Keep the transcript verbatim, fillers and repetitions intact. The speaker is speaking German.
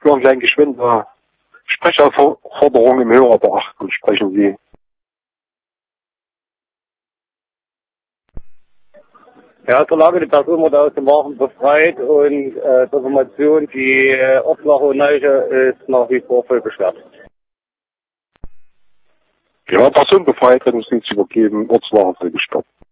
würden Sie eigentlich geschwinde Sprecherforderungen im Hörer beachten? Sprechen Sie. Ja, solange die Person wurde aus dem Wagen befreit und äh, die Information, die äh, Obdach und Neiche ist nach wie vor voll beschwert. Ja, Person befreit, Rettungsdienst übergeben, Ortswache voll gestoppt.